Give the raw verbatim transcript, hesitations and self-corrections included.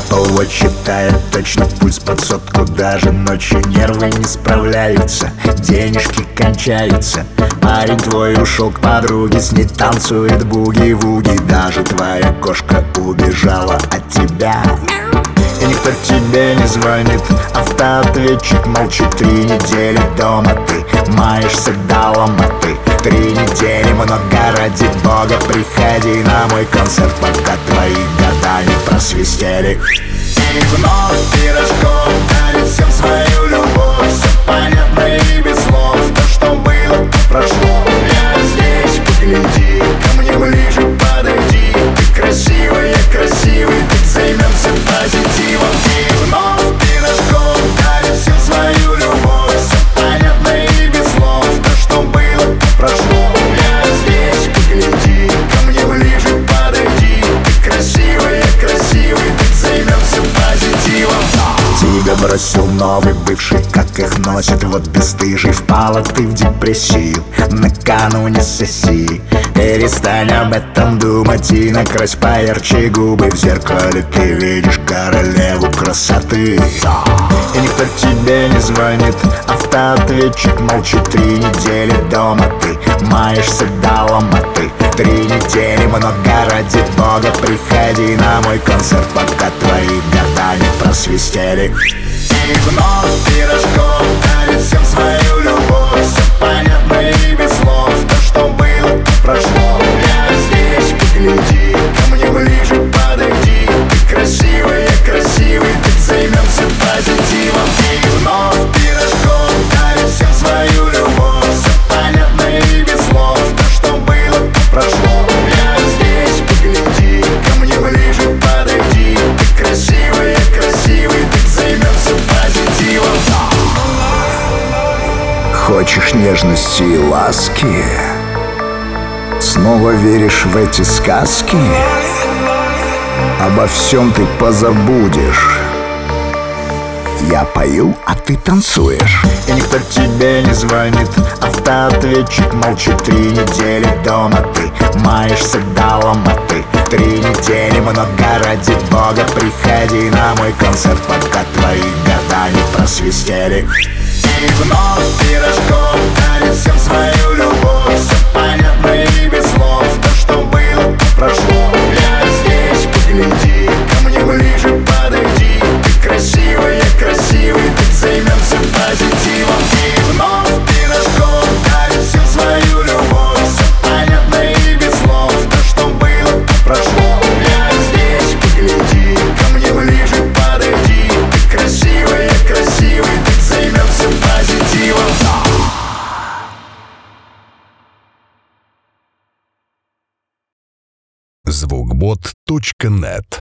Повод считает точно пульс под сотку. Даже ночью нервы не справляются, денежки кончаются. Парень твой ушел к подруге, с ней танцует буги-вуги. Даже твоя кошка убежала от тебя, и никто тебе не звонит. Автоответчик молчит. Три недели дома ты маешься до ломоты. Три недели много, ради бога, приходи на мой концерт, пока твои года не просвистели. И вновь пирожков дарит всем свою любовь. Все понятно и без слов. То, что было, то прошло. Я здесь, погляди, ко мне ближе подойди. Ты красивая, красивый, так займемся позитивом. И вновь пирожков дарит всем свою любовь. Все понятно и без слов. То, что было, то прошло. Я здесь, погляди, ко мне ближе подойди. Ты красивая, красивый, так займемся позитивом. Тебя бросил новый бывший, как их носит, вот бесстыжий. Впала ты в депрессию накануне сессии. Перестань об этом думать и накрась поярче губы. В зеркале ты видишь королеву красоты, и никто тебе не звонит. Автоответчик молчит. Три недели дома ты маешься до ломоты. Три недели много, ради бога, приходи на мой концерт, пока твои года не просвистели. И вновь пирожков дарит всем свою любовь. Все понятно и без слов. То, что было, то прошло. Я здесь, погляди, ко мне ближе подойди. Ты красивая, красивый, так займемся позитивом. И вновь пирожков дарит всем свою любовь. Все понятно и без слов. То, что было, то прошло. Я здесь, погляди, ко мне ближе подойди. Ты красивая, красивый, так займемся позитивом. Хочешь нежности и ласки? Снова веришь в эти сказки? Обо всем ты позабудешь. Я пою, а ты танцуешь, и никто тебе не звонит. Автоответчик молчит. Три недели дома ты маешься до ломоты. Три недели много, ради бога, приходи на мой концерт, пока твои года не просвистели. И вновь пирожков дарит всем свою любовь. Все понятно и без слов. То, что было, то прошло. Я здесь, погляди, ко мне ближе подойди. Ты красивая, красивый, так займемся позитивом. И вновь пирожков дарит всем свою любовь. Все понятно и без слов. То, что было, то прошло. Я здесь, погляди, ко мне ближе подойди. Ты красивая, красивый, так займемся позитивом. звукбот точка нет